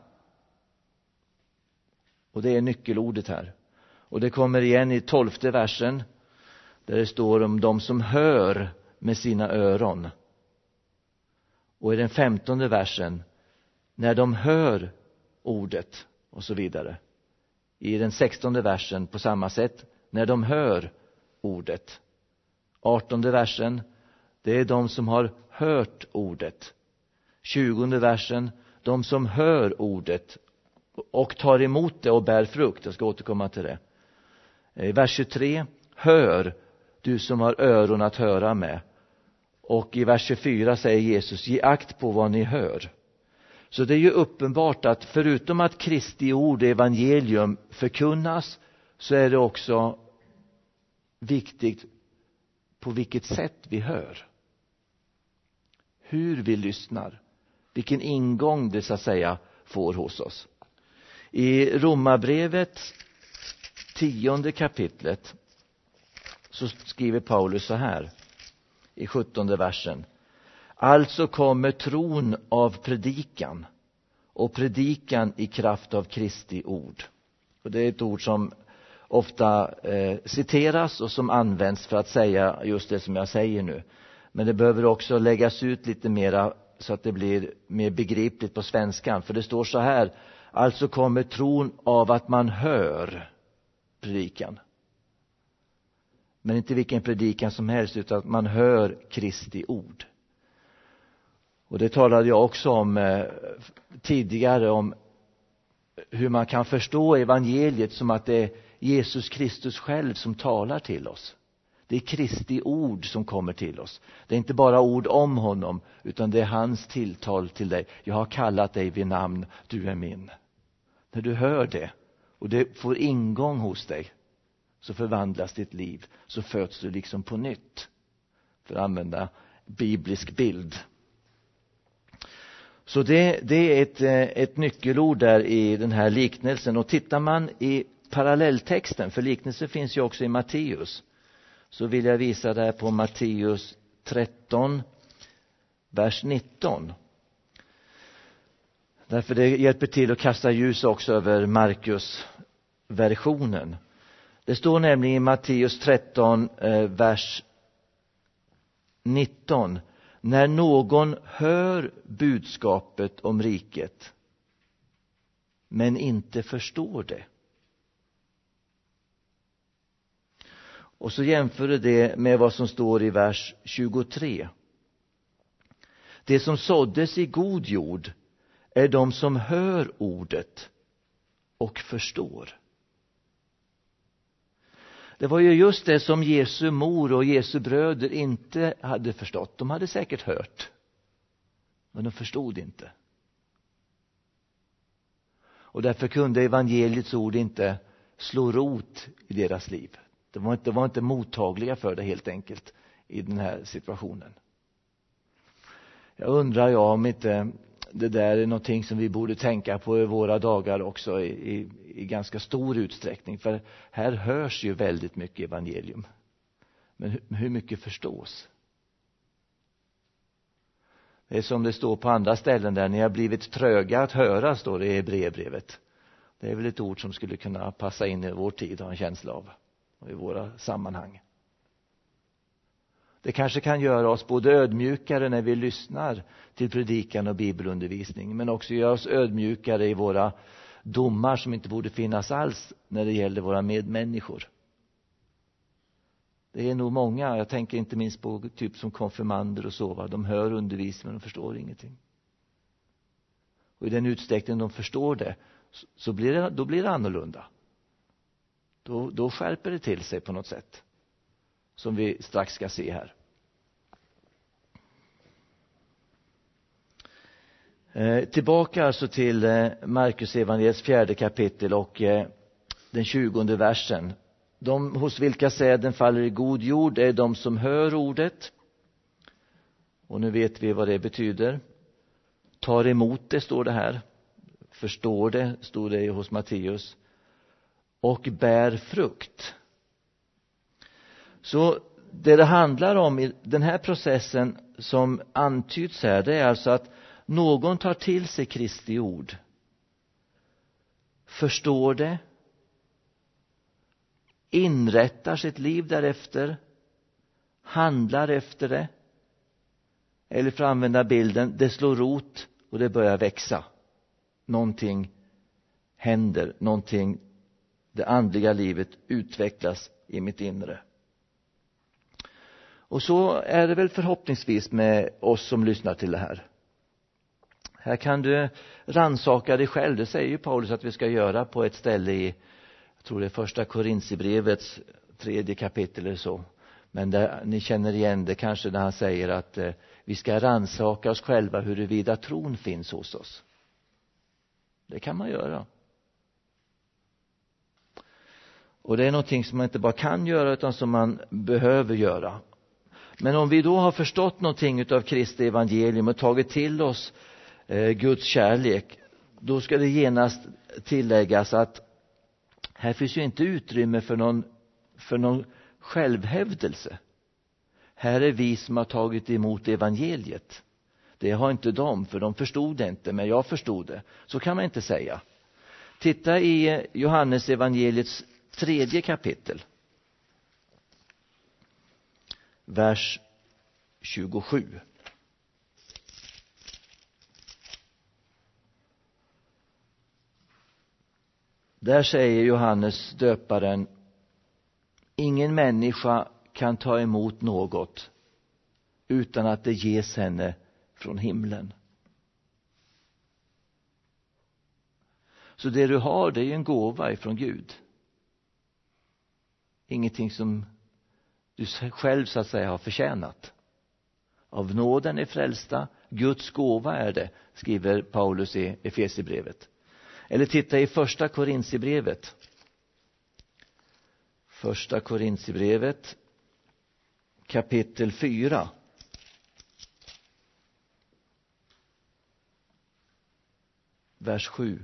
Och det är nyckelordet här. Och det kommer igen i tolfte versen, där det står om de som hör med sina öron. Och i den femtonde versen, när de hör ordet, och så vidare. I den sextonde versen på samma sätt, när de hör ordet. artonde versen, det är de som har hört ordet. tjugonde versen, de som hör ordet och tar emot det och bär frukt. Jag ska återkomma till det. I vers tjugotre, hör du som har öron att höra med. Och i vers tjugofyra säger Jesus, ge akt på vad ni hör. Så det är ju uppenbart att förutom att Kristi ord, evangelium, förkunnas, så är det också viktigt på vilket sätt vi hör. Hur vi lyssnar. Vilken ingång det så att säga får hos oss. I Romarbrevet tionde kapitlet så skriver Paulus så här i sjuttonde versen. Alltså kommer tron av predikan och predikan i kraft av Kristi ord. Och det är ett ord som ofta eh, citeras och som används för att säga just det som jag säger nu. Men det behöver också läggas ut lite mera så att det blir mer begripligt på svenskan. För det står så här, alltså kommer tron av att man hör predikan. Men inte vilken predikan som helst, utan att man hör Kristi ord. Och det talade jag också om eh, tidigare, om hur man kan förstå evangeliet som att det är Jesus Kristus själv som talar till oss. Det är Kristi ord som kommer till oss. Det är inte bara ord om honom, utan det är hans tilltal till dig. Jag har kallat dig vid namn, du är min. När du hör det och det får ingång hos dig, så förvandlas ditt liv. Så föds du liksom på nytt. För att använda biblisk bild. Så det, det är ett, ett nyckelord där i den här liknelsen. Och tittar man i parallelltexten, för liknelsen finns ju också i Matteus, så vill jag visa det här på Matteus tretton vers nitton. Därför det hjälper till att kasta ljus också över Markus-versionen. Det står nämligen i Matteus tretton, eh, vers nitton. När någon hör budskapet om riket men inte förstår det. Och så jämför det med vad som står i vers tjugotre. Det som såddes i god jord är de som hör ordet och förstår. Det var ju just det som Jesu mor och Jesu bröder inte hade förstått. De hade säkert hört, men de förstod inte. Och därför kunde evangeliets ord inte slå rot i deras liv. De var inte, de var inte mottagliga för det helt enkelt i den här situationen. Jag undrar jag om inte det där är någonting som vi borde tänka på i våra dagar också i, i, i ganska stor utsträckning. För här hörs ju väldigt mycket evangelium. Men hur, hur mycket förstås? Det är som det står på andra ställen där ni har blivit tröga att höra, står det i Hebreerbrevet. Det är väl ett ord som skulle kunna passa in i vår tid och ha en känsla av och i våra sammanhang. Det kanske kan göra oss både ödmjukare när vi lyssnar till predikan och bibelundervisning, men också göra oss ödmjukare i våra domar som inte borde finnas alls när det gäller våra medmänniskor. Det är nog många, jag tänker inte minst på typ som konfirmander och så, va? De hör undervisningen men de förstår ingenting. Och i den utsträckning de förstår det, så blir det, då blir det annorlunda. Då, då skärper det till sig på något sätt, som vi strax ska se här. Eh, tillbaka alltså till eh, Markus evangeliets fjärde kapitel och eh, den tjugonde versen. De hos vilka säden faller i god jord är de som hör ordet. Och nu vet vi vad det betyder. Tar emot det, står det här. Förstår det, står det hos Matteus. Och bär frukt. Så det det handlar om i den här processen som antyds här, det är alltså att någon tar till sig Kristi ord. Förstår det. Inrättar sitt liv därefter. Handlar efter det. Eller för att använda bilden, det slår rot och det börjar växa. Någonting händer, någonting, det andliga livet utvecklas i mitt inre. Och så är det väl förhoppningsvis med oss som lyssnar till det här. Här kan du rannsaka dig själv. Det säger ju Paulus att vi ska göra på ett ställe i, jag tror det är första Korinthierbrevets tredje kapitel eller så. Men där, ni känner igen det kanske när han säger att eh, vi ska rannsaka oss själva huruvida tron finns hos oss. Det kan man göra. Och det är någonting som man inte bara kan göra utan som man behöver göra. Men om vi då har förstått någonting av Kristi evangelium och tagit till oss eh, Guds kärlek, då ska det genast tilläggas att här finns ju inte utrymme för någon, för någon självhävdelse. Här är vi som har tagit emot evangeliet. Det har inte de, för de förstod det inte, men jag förstod det. Så kan man inte säga. Titta i Johannes evangeliets tredje kapitel. Vers tjugosju. Där säger Johannes döparen: ingen människa kan ta emot något utan att det ges henne från himlen. Så det du har, det är en gåva ifrån Gud. Ingenting som du själv så att säga har förtjänat. Av nåden är frälsta, Guds gåva är det, skriver Paulus i Efesierbrevet. Eller titta i första Korinthierbrevet. Första Korinthierbrevet kapitel fyra. Vers sju.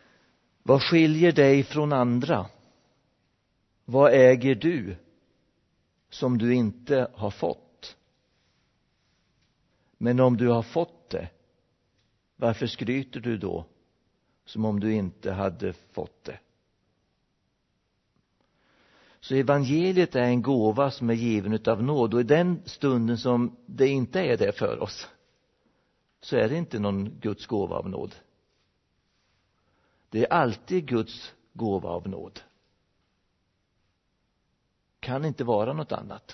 Vad skiljer dig från andra? Vad äger du? som du inte har fått. Men om du har fått det, varför skryter du då som om du inte hade fått det? Så evangeliet är en gåva som är given utav nåd, och i den stunden som det inte är det för oss, så är det inte någon Guds gåva av nåd. Det är alltid Guds gåva av nåd. Kan inte vara något annat.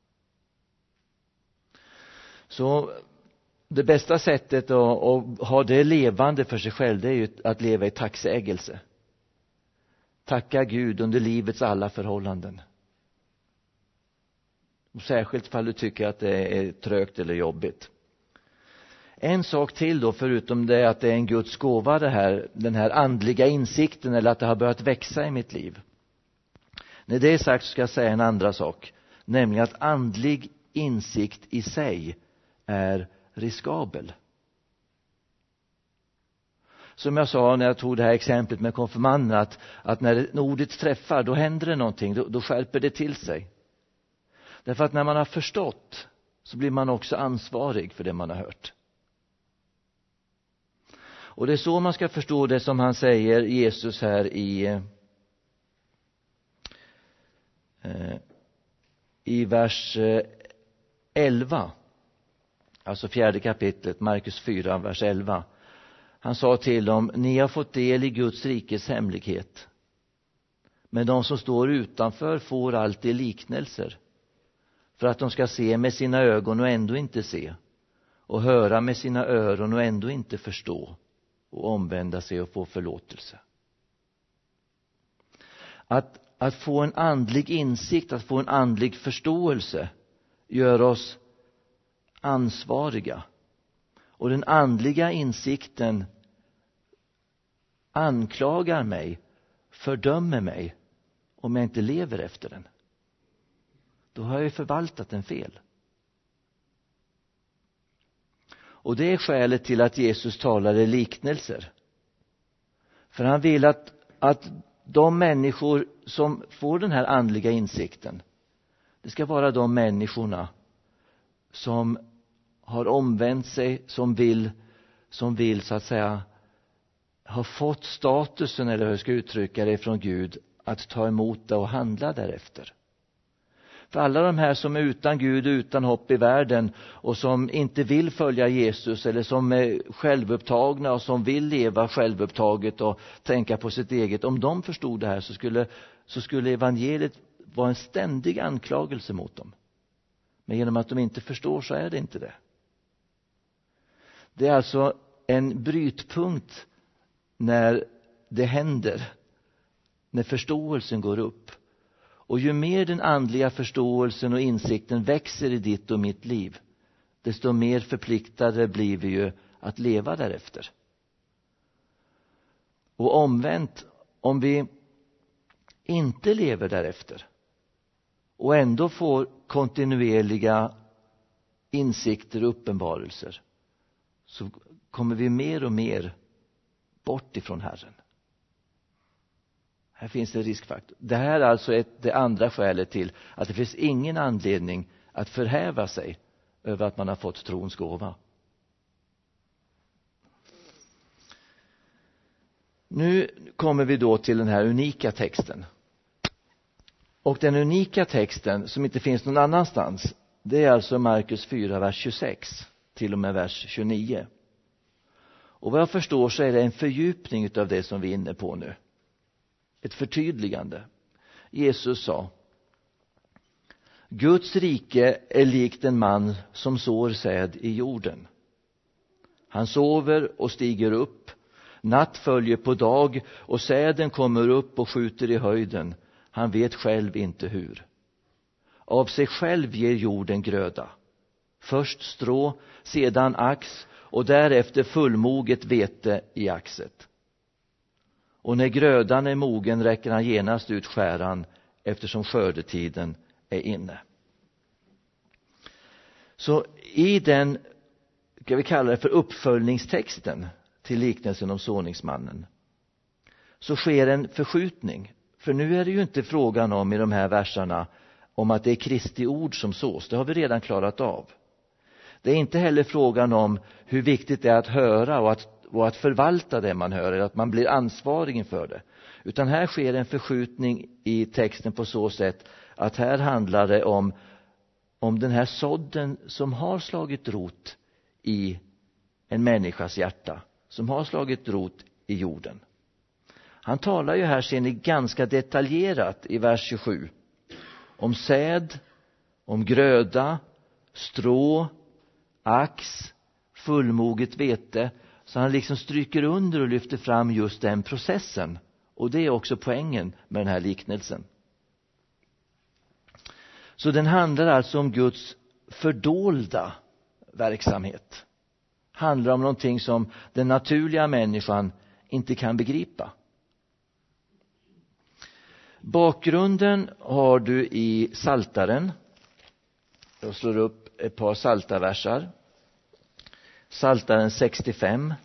Så det bästa sättet att, att ha det levande för sig själv, det är ju att leva i tacksägelse. Tacka Gud under livets alla förhållanden. Och särskilt ifall du tycker att det är trögt eller jobbigt. En sak till då, förutom det att det är en Guds gåva, det här, den här andliga insikten, eller att det har börjat växa i mitt liv. När det är sagt så ska jag säga en andra sak. Nämligen att andlig insikt i sig är riskabel. Som jag sa när jag tog det här exemplet med konfirmanden, att, att när ordet träffar, då händer det någonting, då, då skärper det till sig. Därför att när man har förstått, så blir man också ansvarig för det man har hört. Och det är så man ska förstå det som han säger, Jesus här i eh, i vers elva, alltså fjärde kapitlet, Markus fyra, vers elva. Han sa till dem: ni har fått del i Guds rikes hemlighet. Men de som står utanför får alltid liknelser, för att de ska se med sina ögon och ändå inte se, och höra med sina öron och ändå inte förstå, och omvända sig och få förlåtelse. Att, att få en andlig insikt, att få en andlig förståelse, gör oss ansvariga. Och den andliga insikten anklagar mig, fördömer mig, om jag inte lever efter den. Då har jag ju förvaltat den fel. Och det är skälet till att Jesus talar i liknelser. För han vill att, att de människor som får den här andliga insikten, det ska vara de människorna som har omvänt sig, som vill, som vill så att säga ha fått statusen, eller hur jag ska uttrycka det, från Gud, att ta emot det och handla därefter. För alla de här som är utan Gud, utan hopp i världen, och som inte vill följa Jesus, eller som är självupptagna och som vill leva självupptaget och tänka på sitt eget, om de förstod det här, så skulle, så skulle evangeliet vara en ständig anklagelse mot dem. Men genom att de inte förstår, så är det inte det. Det är alltså en brytpunkt när det händer, när förståelsen går upp. Och ju mer den andliga förståelsen och insikten växer i ditt och mitt liv, desto mer förpliktade blir vi ju att leva därefter. Och omvänt, om vi inte lever därefter och ändå får kontinuerliga insikter och uppenbarelser, så kommer vi mer och mer bort ifrån Herren. Här finns en riskfaktor. Det här är alltså ett, det andra skälet till att det finns ingen anledning att förhäva sig över att man har fått trons gåva. Nu kommer vi då till den här unika texten. Och den unika texten som inte finns någon annanstans, det är alltså Markus fyra, vers tjugosex till och med vers tjugonio. Och vad jag förstår så är det en fördjupning av det som vi är inne på nu. Ett förtydligande. Jesus sa: Guds rike är likt en man som sår säd i jorden. Han sover och stiger upp. Natt följer på dag och säden kommer upp och skjuter i höjden. Han vet själv inte hur. Av sig själv ger jorden gröda. Först strå, sedan ax och därefter fullmoget vete i axet. Och när grödan är mogen räcker han genast ut skäran, eftersom skördetiden är inne. Så i den, ska vi kalla det för uppföljningstexten till liknelsen om såningsmannen, så sker en förskjutning. För nu är det ju inte frågan om i de här verserna om att det är Kristi ord som sås. Det har vi redan klarat av. Det är inte heller frågan om hur viktigt det är att höra och att, och att förvalta det man hör, eller att man blir ansvarig för det. Utan här sker en förskjutning i texten på så sätt att här handlar det om, om den här sådden som har slagit rot i en människas hjärta, som har slagit rot i jorden. Han talar ju här, ser ni, ganska detaljerat i vers tjugosju om säd, om gröda, strå, ax, fullmoget vete. Så han liksom stryker under och lyfter fram just den processen. Och det är också poängen med den här liknelsen. Så den handlar alltså om Guds fördolda verksamhet. Handlar om någonting som den naturliga människan inte kan begripa. Bakgrunden har du i Psaltaren. Jag slår upp ett par Psaltarversar. Psaltaren sextiofem.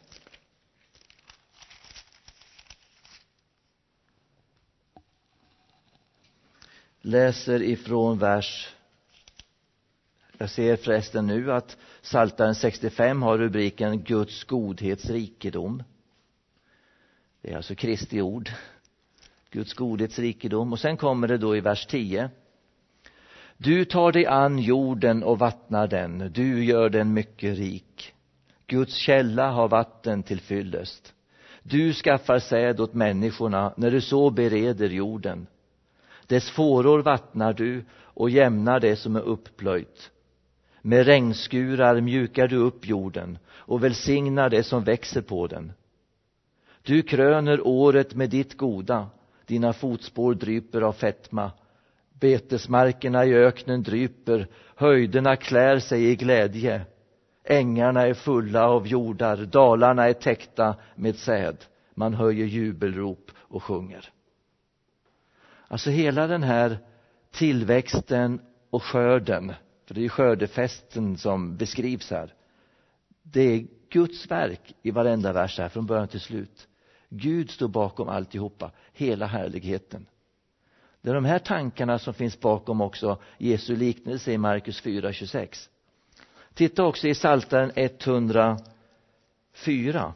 Läser ifrån vers. Jag ser förresten nu att Psaltaren sextiofem har rubriken Guds godhetsrikedom. Det är alltså Kristi ord. Guds godhetsrikedom. Och sen kommer det då i vers tio. Du tar dig an jorden och vattnar den. Du gör den mycket rik. Guds källa har vatten till fyllest. Du skaffar säd åt människorna när du så bereder jorden. Dess fåror vattnar du och jämnar det som är uppplöjt. Med regnskurar mjukar du upp jorden och välsignar det som växer på den. Du kröner året med ditt goda. Dina fotspår dryper av fetma. Betesmarkerna i öknen dryper. Höjderna klär sig i glädje. Ängarna är fulla av jordar. Dalarna är täckta med säd. Man höjer jubelrop och sjunger. Alltså hela den här tillväxten och skörden, för det är skördefesten som beskrivs här. Det är Guds verk i varenda vers här från början till slut. Gud står bakom alltihopa, hela härligheten. Det är de här tankarna som finns bakom också Jesu liknelse i Markus fyra tjugosex. Titta också i Psaltaren etthundrafyra.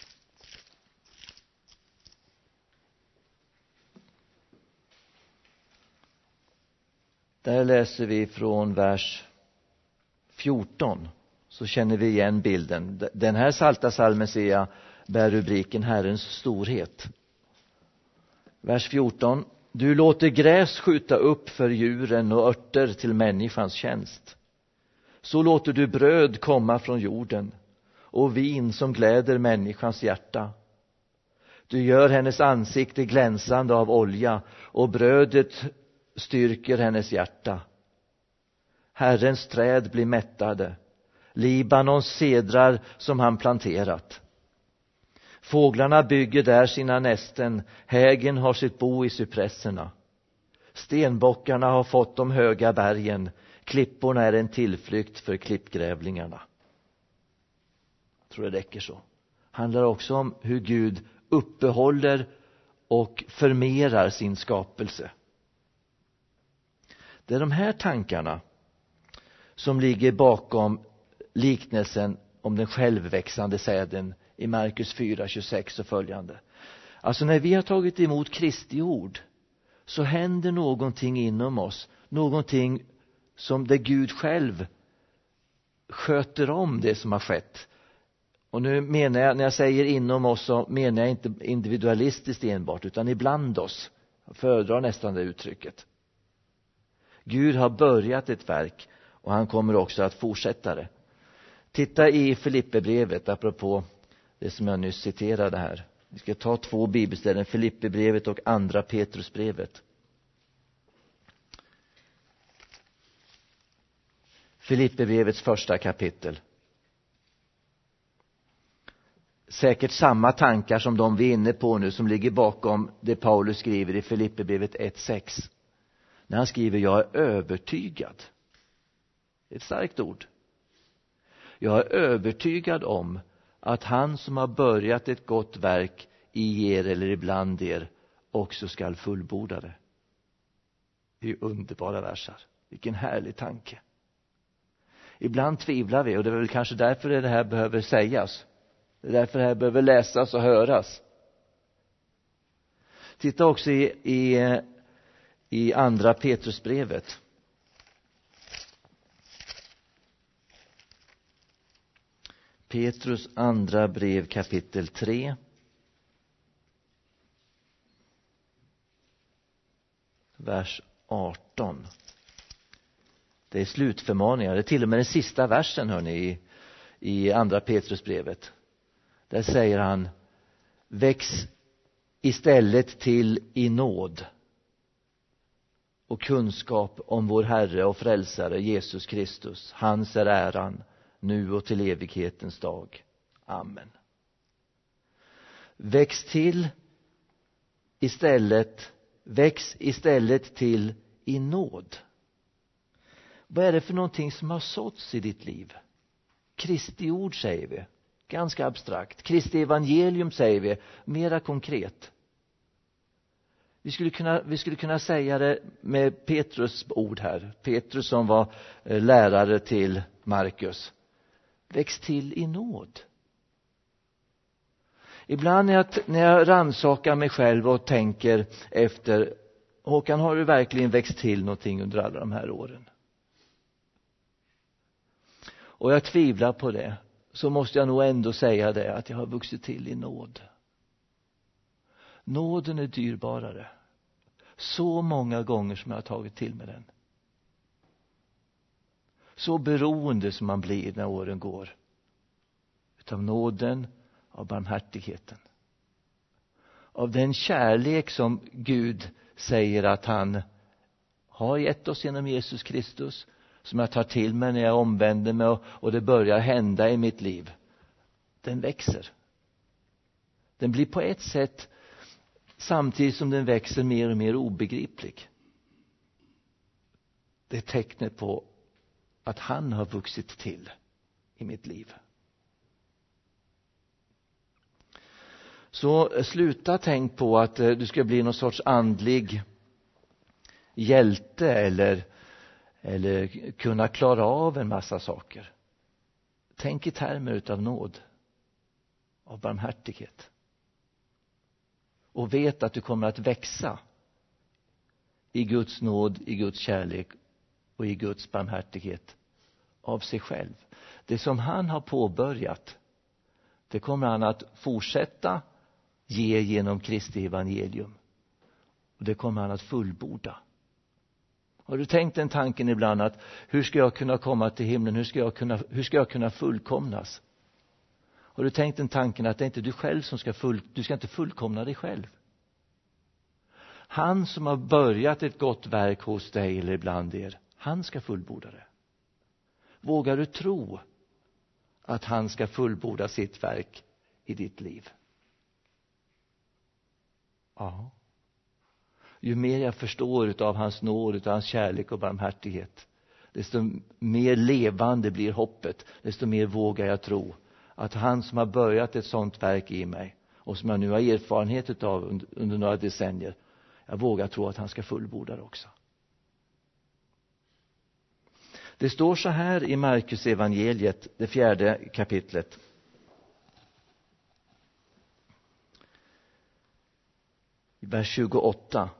Där läser vi från vers fjorton. Så känner vi igen bilden. Den här psaltarpsalmen ser jag bär rubriken Herrens storhet. Vers fjorton. Du låter gräs skjuta upp för djuren och örter till människans tjänst. Så låter du bröd komma från jorden och vin som gläder människans hjärta. Du gör hennes ansikte glänsande av olja och brödet styrker hennes hjärta. Herrens träd blir mättade, Libanons cedrar som han planterat. Fåglarna bygger där sina nästen, hägen har sitt bo i cypresserna. Stenbockarna har fått de höga bergen, klipporna är en tillflykt för klippgrävlingarna. Jag tror det räcker så. Handlar också om hur Gud uppehåller och förmerar sin skapelse. Det är de här tankarna som ligger bakom liknelsen om den självväxande säden i Markus fyra tjugosex och följande. Alltså när vi har tagit emot Kristi ord så händer någonting inom oss. Någonting som det Gud själv sköter om det som har skett. Och nu menar jag, när jag säger inom oss så menar jag inte individualistiskt enbart utan ibland oss. Jag föredrar nästan det uttrycket. Gud har börjat ett verk och han kommer också att fortsätta det. Titta i Filipperbrevet apropå det som jag nyss citerade här. Vi ska ta två bibelställen, Filipperbrevet och andra Petrusbrevet. Filipperbrevets första kapitel. Säkert samma tankar som de vi är inne på nu som ligger bakom det Paulus skriver i Filipperbrevet ett sex. När han skriver, jag är övertygad. Ett starkt ord. Jag är övertygad om att han som har börjat ett gott verk i er eller ibland er också skall fullborda det. Det är ju underbara versar. Vilken härlig tanke. Ibland tvivlar vi, och det är väl kanske därför det här behöver sägas. Det är därför det här behöver läsas och höras. Titta också i, i, i andra Petrusbrevet. Petrus andra brev kapitel tre. Vers arton. Det är slutförmaningar. Det är till och med den sista versen, hörni, i, i andra Petrusbrevet. Där säger han: väx istället till i nåd och kunskap om vår Herre och frälsare Jesus Kristus. Hans är äran nu och till evighetens dag. Amen. Väx till istället, väx istället till i nåd. Vad är det för någonting som har såtts i ditt liv? Kristi ord säger vi, ganska abstrakt. Kristi evangelium säger vi, mera konkret. Vi skulle kunna, vi skulle kunna säga det med Petrus ord här. Petrus som var lärare till Markus. Väx till i nåd. Ibland när jag, när jag rannsakar mig själv och tänker efter: Håkan, har du verkligen växt till någonting under alla de här åren? Och jag tvivlar på det. Så måste jag nog ändå säga det, att jag har vuxit till i nåd. Nåden är dyrbarare. Så många gånger som jag har tagit till med den. Så beroende som man blir när åren går. Utav nåden, av barmhärtigheten. Av den kärlek som Gud säger att han har gett oss genom Jesus Kristus. Som jag tar till mig när jag omvänder mig och, och det börjar hända i mitt liv. Den växer. Den blir på ett sätt, samtidigt som den växer, mer och mer obegriplig. Det är tecknet på att han har vuxit till i mitt liv. Så sluta tänk på att du ska bli någon sorts andlig hjälte eller, eller kunna klara av en massa saker. Tänk i termer utav nåd, av barmhärtighet. Och vet att du kommer att växa i Guds nåd, i Guds kärlek och i Guds barmhärtighet av sig själv. Det som han har påbörjat, det kommer han att fortsätta ge genom Kristi evangelium. Och det kommer han att fullborda. Har du tänkt den tanken ibland att hur ska jag kunna komma till himlen? Hur ska jag kunna, hur ska jag kunna fullkomnas? Har du tänkt den tanken att det är inte du själv som ska full, du ska inte fullkomna dig själv? Han som har börjat ett gott verk hos dig eller ibland er, han ska fullborda det. Vågar du tro att han ska fullborda sitt verk i ditt liv? Ja. Ju mer jag förstår utav hans nåd, utav hans kärlek och barmhärtighet, desto mer levande blir hoppet, desto mer vågar jag tro att han som har börjat ett sånt verk i mig och som jag nu har erfarenhet utav under, under några decennier, jag vågar tro att han ska fullborda det också. Det står så här i Markus evangeliet, det fjärde kapitlet. I vers tjugoåtta.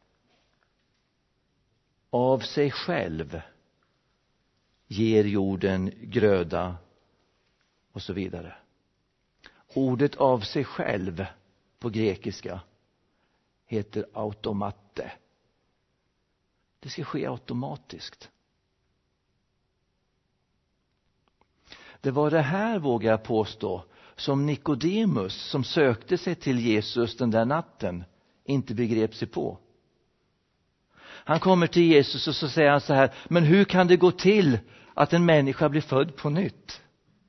Av sig själv ger jorden gröda och så vidare. Ordet av sig själv på grekiska heter automate. Det ska ske automatiskt. Det var det här, vågar jag påstå, som Nikodemus som sökte sig till Jesus den där natten inte begrep sig på. Han kommer till Jesus och så säger han så här: men hur kan det gå till att en människa blir född på nytt?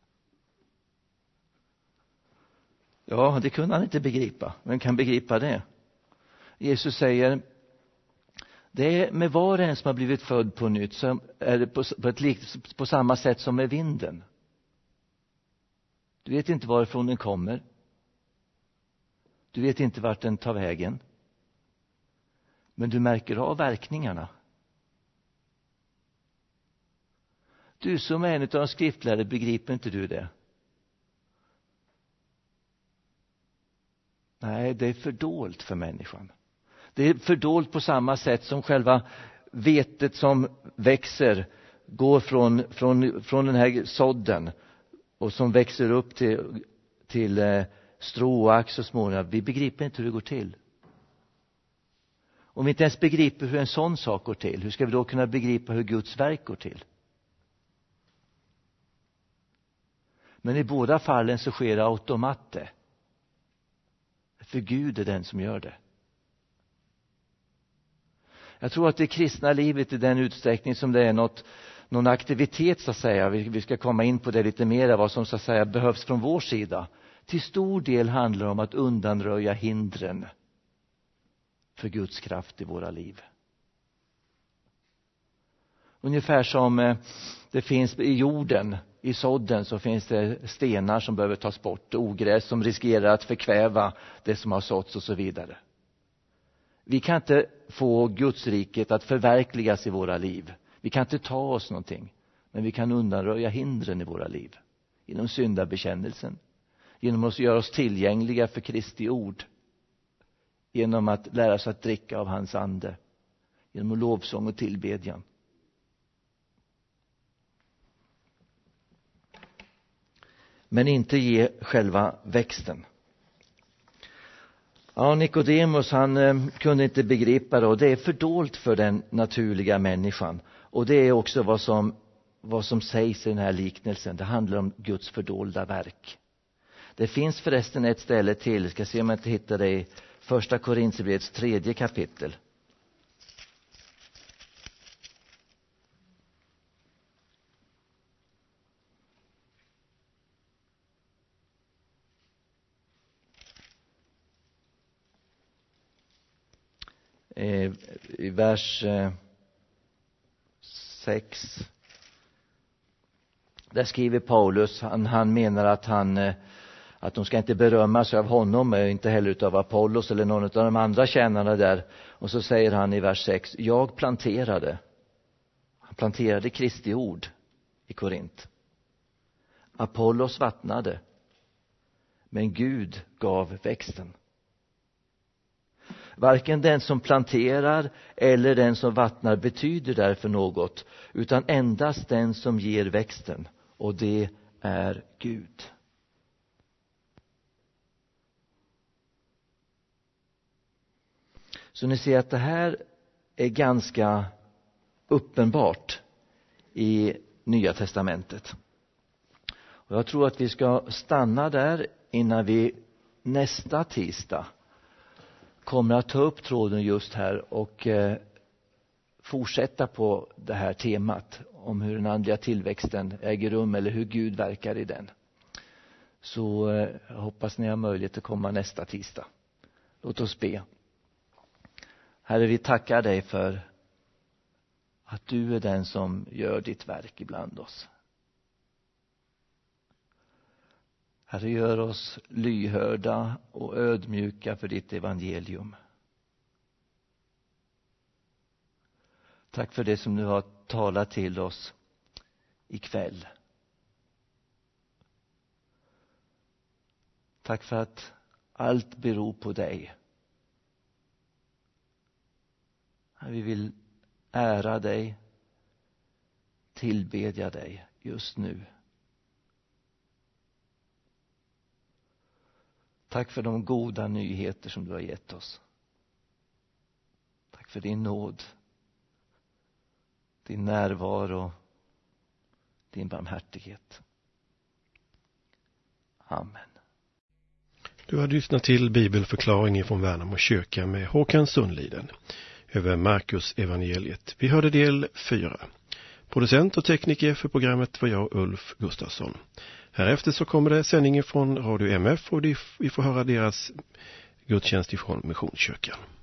Ja, det kunde han inte begripa. Vem kan begripa det? Jesus säger: det är med var och en som har blivit född på nytt, så är det på, på, ett, på samma sätt som med vinden. Du vet inte varifrån den kommer. Du vet inte vart den tar vägen. Men du märker av verkningarna Du som är en av de skriftlärare, begriper inte du det? Nej, det är fördolt för människan. Det är fördolt på samma sätt som själva vetet som växer går från, från, från den här sådden och som växer upp till, till eh, strå och ax och småningom. Vi begriper inte hur det går till. Om vi inte ens begriper hur en sån sak går till, hur ska vi då kunna begripa hur Guds verk går till? Men i båda fallen så sker det automatiskt. För Gud är den som gör det. Jag tror att det kristna livet i den utsträckning som det är något, någon aktivitet så att säga. Vi, vi ska komma in på det lite mer, vad som så att säga behövs från vår sida. Till stor del handlar om att undanröja hindren för Guds kraft i våra liv. Ungefär som eh, det finns i jorden, i sådden, så finns det stenar som behöver tas bort, ogräs som riskerar att förkväva det som har såtts och så vidare. Vi kan inte få Guds riket att förverkligas i våra liv. Vi kan inte ta oss någonting, men vi kan undanröja hindren i våra liv genom syndabekännelsen, genom att göra oss tillgängliga för Kristi ord, genom att lära oss att dricka av hans ande, genom lovsång och tillbedjan. Men inte ge själva växten. Ja, Nikodemus, han eh, kunde inte begripa det, och det är fördolt för den naturliga människan. Och det är också vad som, vad som sägs i den här liknelsen. Det handlar om Guds fördolda verk. Det finns förresten ett ställe till, ska se om jag inte hittar det i första Korinthierbrevets tredje kapitel. I vers sex, där skriver Paulus, han, han menar att han att de ska inte berömma sig av honom, inte heller av Apollos eller någon av de andra tjänarna där. Och så säger han i vers sex: jag planterade, han planterade Kristi ord i Korint. Apollos vattnade, men Gud gav växten. Varken den som planterar eller den som vattnar betyder därför något, utan endast den som ger växten, och det är Gud. Så ni ser att det här är ganska uppenbart i Nya testamentet. Och jag tror att vi ska stanna där innan vi nästa tisdag kommer att ta upp tråden just här och eh, fortsätta på det här temat om hur den andliga tillväxten äger rum eller hur Gud verkar i den. Så eh, jag hoppas ni har möjlighet att komma nästa tisdag. Låt oss be. Herre, vi tackar dig för att du är den som gör ditt verk ibland oss. Herre, gör oss lyhörda och ödmjuka för ditt evangelium. Tack för det som du har talat till oss ikväll. Tack för att allt beror på dig. Vi vill ära dig, tillbedja dig just nu. Tack för de goda nyheter som du har gett oss. Tack för din nåd, din närvaro, din barmhärtighet. Amen. Du har lyssnat till bibelförklaringen från Värnamo kyrka med Håkan Sundliden över Markus evangeliet. Vi hörde del fyra. Producent och tekniker för programmet var jag, Ulf Gustafsson. Härefter så kommer det sändningen från Radio M F och vi får höra deras gudstjänst ifrån Missionskyrkan.